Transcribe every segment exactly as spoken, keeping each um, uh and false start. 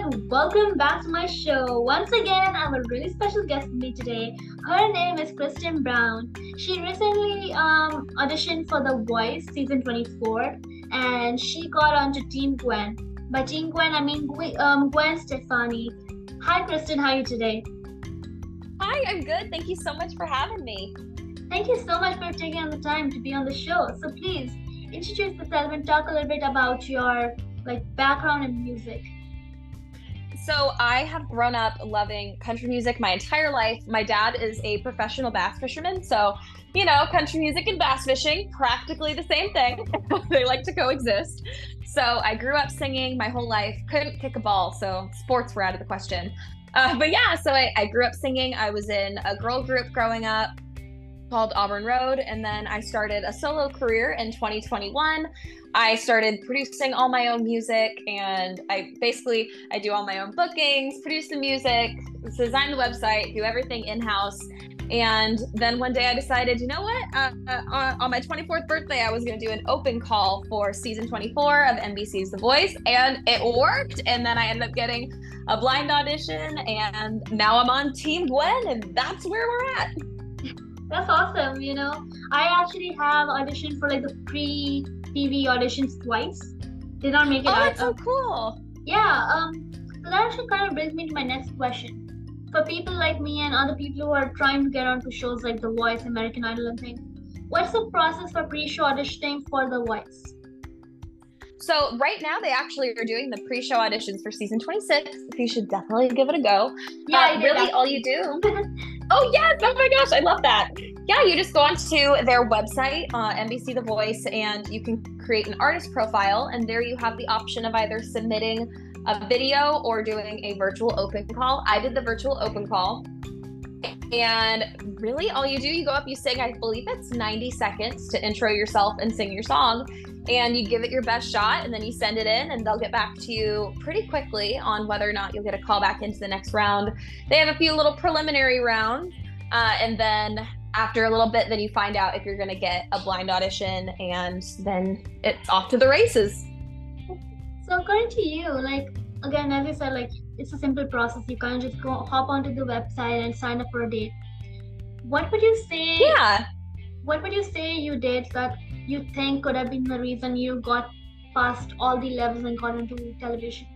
everyone, welcome back to my show. Once again, I have a really special guest with me today. Her name is Kristen Brown. She recently um, auditioned for The Voice season twenty-four and she got onto Team Gwen. By Team Gwen, I mean Gwen, um, Gwen Stefani. Hi Kristen, how are you today? Hi, I'm good. Thank you so much for having me. Thank you so much for taking on the time to be on the show. So please introduce yourself and talk a little bit about your like background in music. So I have grown up loving country music my entire life. My dad is a professional bass fisherman, so you know, country music and bass fishing, practically the same thing. They like to coexist. So I grew up singing my whole life, couldn't kick a ball, so sports were out of the question. Uh, but yeah, so I, I grew up singing. I was in a girl group growing up called Auburn Road, and then I started a solo career in twenty twenty-one. I started producing all my own music, and I basically I do all my own bookings, produce the music, design the website, do everything in-house. And then one day I decided, you know what, uh, uh, on my twenty-fourth birthday I was going to do an open call for season twenty-four of N B C's The Voice, and it worked. And then I ended up getting a blind audition, and now I'm on Team Gwen, and that's where we're at. That's awesome, you know. I actually have auditioned for like the pre-T V auditions twice. Did not make it oh, out. that's so cool. Yeah, um, so that actually kind of brings me to my next question. For people like me and other people who are trying to get onto shows like The Voice, American Idol and things, what's the process for pre-show auditioning for The Voice? So right now they actually are doing the pre-show auditions for season twenty-six. You should definitely give it a go. Yeah, uh, really all you do. Oh yes, oh my gosh, I love that. Yeah, you just go onto their website, uh, N B C The Voice, and you can create an artist profile, and there you have the option of either submitting a video or doing a virtual open call. I did the virtual open call. And really all you do, you go up, you sing, I believe it's ninety seconds to intro yourself and sing your song, and you give it your best shot, and then you send it in, and they'll get back to you pretty quickly on whether or not you'll get a call back into the next round. They have a few little preliminary rounds, uh, and then after a little bit, then you find out if you're going to get a blind audition, and then it's off to the races. So according to you, like, again, as I said, like, it's a simple process. You can't just go hop onto the website and sign up for a date. What would you say? Yeah. What would you say you did that you think could have been the reason you got past all the levels and got into television?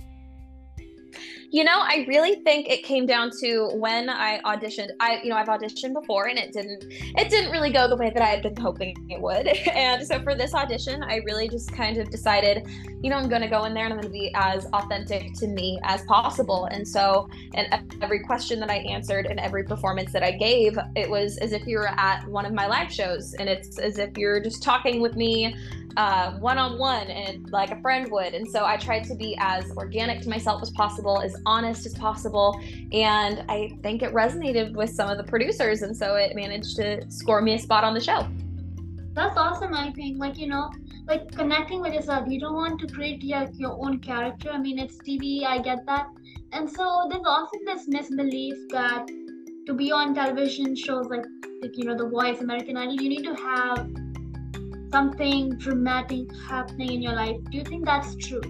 You know, I really think it came down to when I auditioned. I, you know, I've auditioned before, and it didn't, it didn't really go the way that I had been hoping it would. And so for this audition, I really just kind of decided, you know, I'm going to go in there and I'm going to be as authentic to me as possible. And so, and every question that I answered and every performance that I gave, it was as if you were at one of my live shows, and it's as if you're just talking with me uh, one-on-one and like a friend would. And so I tried to be as organic to myself as possible, as honest as possible, and I think it resonated with some of the producers, and so it managed to score me a spot on the show. That's awesome. I think, like, you know, like connecting with yourself. You don't want to create like your own character. I mean, it's T V, I get that. And so there's also this misbelief that to be on television shows like, like you know, The Voice, American Idol, you need to have something dramatic happening in your life. Do you think that's true?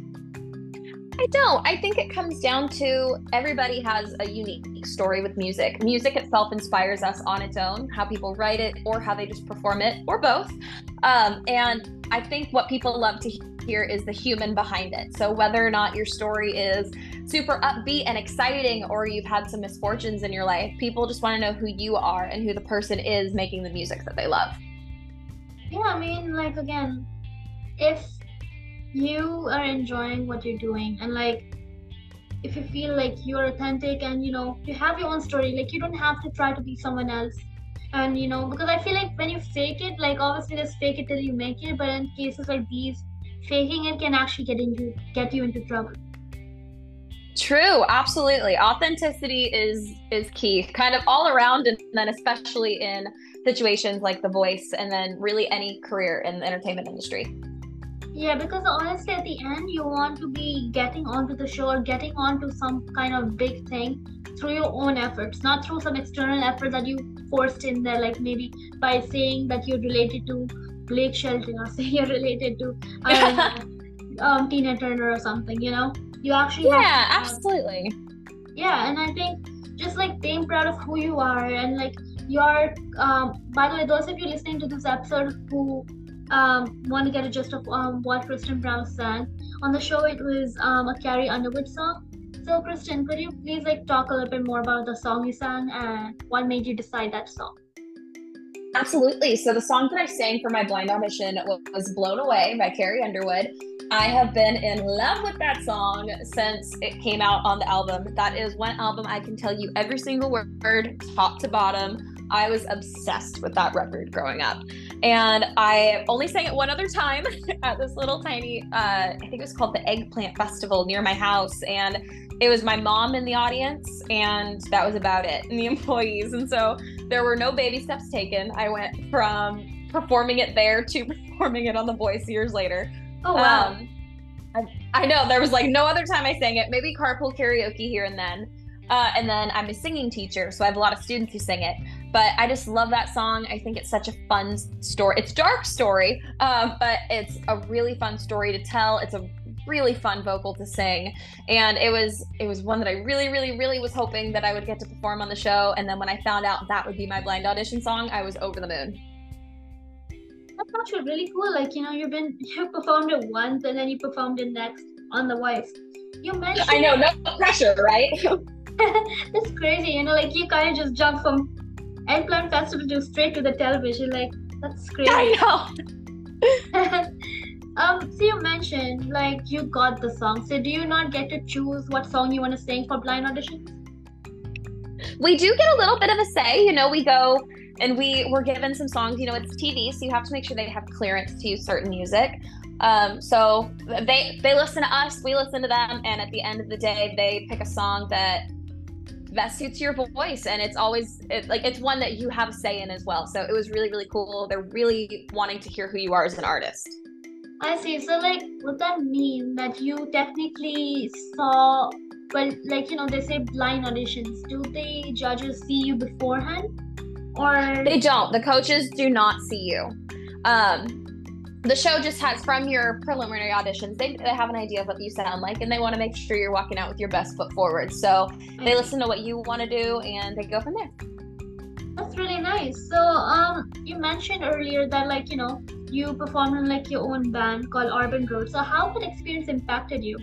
I don't. I think it comes down to everybody has a unique story with music. Music itself inspires us on its own, how people write it or how they just perform it, or both. Um, and I think what people love to hear is the human behind it. So whether or not your story is super upbeat and exciting, or you've had some misfortunes in your life, people just want to know who you are and who the person is making the music that they love. Yeah, I mean, like, again, if you are enjoying what you're doing, and like if you feel like you're authentic and you know you have your own story, like you don't have to try to be someone else. And you know, because I feel like when you fake it, like obviously there's fake it till you make it, but in cases like these, faking it can actually get into get you into trouble. True, absolutely. Authenticity is is key, kind of all around, and then especially in situations like The Voice, and then really any career in the entertainment industry. Yeah, because honestly, at the end, you want to be getting onto the show or getting onto some kind of big thing through your own efforts, not through some external effort that you forced in there, like maybe by saying that you're related to Blake Shelton or say you're related to I don't know, um, Tina Turner or something, you know? You actually have to Yeah, have, absolutely. yeah, and I think just like being proud of who you are and like your um by the way, those of you listening to this episode who um want to get a gist of um what Kristen Brown sang on the show, it was um a Carrie Underwood song. So Kristen, could you please like talk a little bit more about the song you sang and what made you decide that song? Absolutely. So the song that I sang for my blind audition was Blown Away by Carrie Underwood. I have been in love with that song since it came out on the album. That is one album I can tell you every single word, top to bottom. I was obsessed with that record growing up. And I only sang it one other time at this little tiny, uh, I think it was called the Eggplant Festival near my house. And it was my mom in the audience, and that was about it, and the employees. And so there were no baby steps taken. I went from performing it there to performing it on The Voice years later. Oh wow. Um, I, I know there was like no other time I sang it, maybe carpool karaoke here and then. Uh, and then I'm a singing teacher, so I have a lot of students who sing it. But I just love that song. I think it's such a fun story. It's a dark story, um, but it's a really fun story to tell. It's a really fun vocal to sing, and it was it was one that I really, really, really was hoping that I would get to perform on the show. And then when I found out that would be my blind audition song, I was over the moon. That's actually really cool. Like, you know, you've been you performed it once and then you performed it next on The Voice. You mentioned I know, no pressure, right? That's crazy, you know, like you kind of just jumped from Eggplant Festival to straight to the television. Like, that's crazy. I know. um, so you mentioned like you got the song. So do you not get to choose what song you want to sing for blind auditions? We do get a little bit of a say. You know, we go and we were given some songs. You know, it's T V, so you have to make sure they have clearance to use certain music. Um, so they they listen to us, we listen to them, and at the end of the day, they pick a song that best suits your voice, and it's always it, like it's one that you have a say in as well. So it was really, really cool. They're really wanting to hear who you are as an artist. I see. So like, would that mean that you technically saw? Well, like, you know, they say blind auditions. Do the judges see you beforehand, or They don't. The coaches do not see you. Um, the show just has, from your preliminary auditions, they, they have an idea of what you sound like, and they want to make sure you're walking out with your best foot forward. So they listen to what you want to do, and they go from there. That's really nice. So, um, you mentioned earlier that, like, you know, you performed in like your own band called Urban Road. So how that experience impacted you?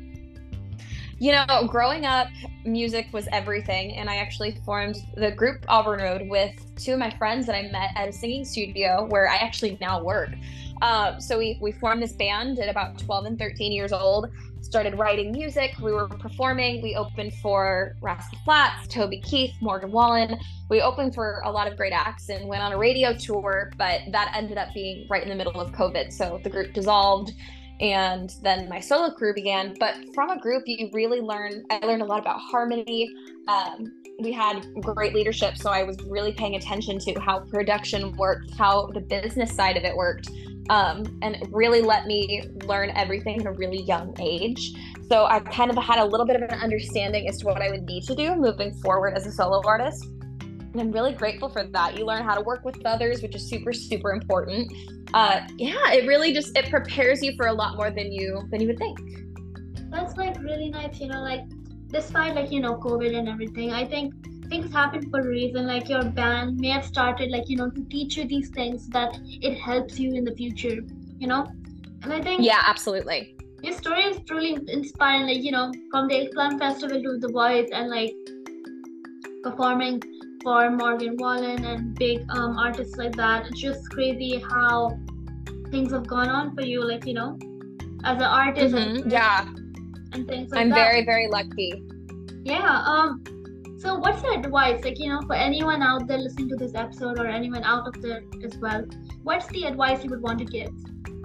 You know, growing up, music was everything, and I actually formed the group Auburn Road with two of my friends that I met at a singing studio where I actually now work. Um, so we we formed this band at about twelve and thirteen years old, started writing music, we were performing, we opened for Rascal Flatts, Toby Keith, Morgan Wallen. We opened for a lot of great acts and went on a radio tour, but that ended up being right in the middle of COVID, so the group dissolved. And then my solo career began. But from a group, you really learn, I learned a lot about harmony. Um, we had great leadership, so I was really paying attention to how production worked, how the business side of it worked, um, and it really let me learn everything at a really young age. So I kind of had a little bit of an understanding as to what I would need to do moving forward as a solo artist. And I'm really grateful for that. You learn how to work with others, which is super, super important. Uh, yeah, it really just, it prepares you for a lot more than you, than you would think. That's like really nice, you know, like despite like, you know, COVID and everything, I think things happen for a reason. Like your band may have started like, you know, to teach you these things that it helps you in the future, you know? And I think Yeah, absolutely. your story is truly inspiring, like, you know, from the Eggplant Festival to The Voice and like performing for Morgan Wallen and big um, artists like that. It's just crazy how things have gone on for you, like, you know, as an artist. Mm-hmm. And, yeah. And things like I'm that. very, very lucky. Yeah. Um. So what's your advice, like, you know, for anyone out there listening to this episode or anyone out of there as well, what's the advice you would want to give?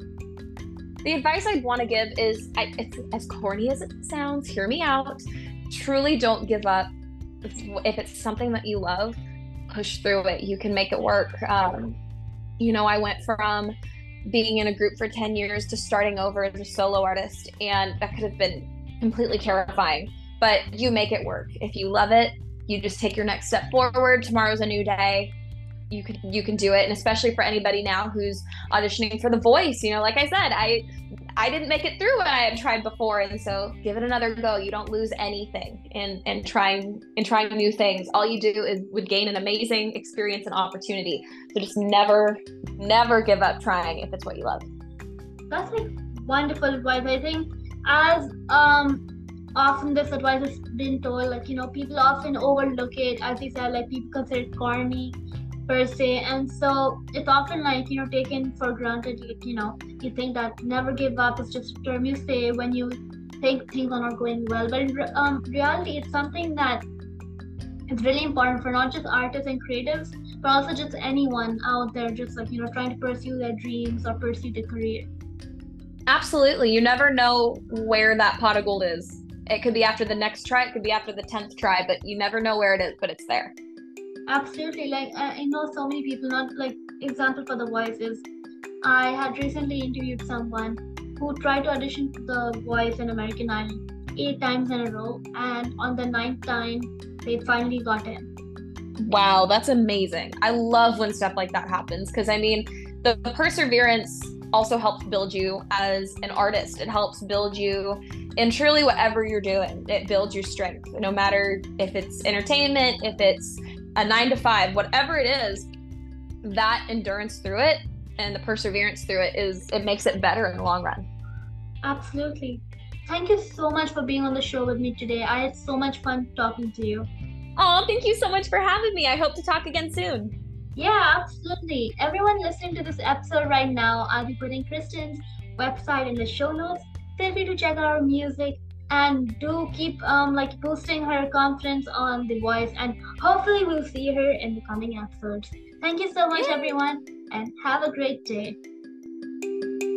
The advice I'd want to give is, I, it's, as corny as it sounds, hear me out. Truly don't give up. If, if it's something that you love, push through it. You can make it work. Um, you know, I went from being in a group for ten years to starting over as a solo artist, and that could have been completely terrifying, but you make it work. If you love it, you just take your next step forward. Tomorrow's a new day. You can you can do it. And especially for anybody now who's auditioning for The Voice, you know, like I said, I I didn't make it through when I had tried before. And so give it another go. You don't lose anything in, in trying in trying new things. All you do is would gain an amazing experience and opportunity. So just never, never give up trying if it's what you love. That's like wonderful advice. I think as um often this advice has been told, like, you know, people often overlook it, as you said, like people consider it corny per se, and so it's often like, you know, taken for granted. You, you know, you think that never give up is just a term you say when you think things are not going well, but in re- um, reality it's something that is really important for not just artists and creatives, but also just anyone out there just like, you know, trying to pursue their dreams or pursue their career. Absolutely. You never know where that pot of gold is. It could be after the next try, it could be after the tenth try, but you never know where it is, but it's there. Absolutely. Like I I know so many people, not like example for The Voice is I had recently interviewed someone who tried to audition for The Voice in American Idol eight times in a row, and on the ninth time they finally got in. Wow, that's amazing. I love when stuff like that happens because I mean, the, the perseverance also helps build you as an artist. It helps build you in truly whatever you're doing. It builds your strength, no matter if it's entertainment, if it's a nine to five, whatever it is, that endurance through it and the perseverance through it is, it makes it better in the long run. Absolutely. Thank you so much for being on the show with me today. I had so much fun talking to you. Oh, thank you so much for having me. I hope to talk again soon. Yeah, absolutely. Everyone listening to this episode right now, I'll be putting Kristen's website in the show notes. Feel free to check out her music and do keep um like boosting her confidence on The Voice, and hopefully we'll see her in the coming episodes. Thank you so much, Yay. everyone, and have a great day.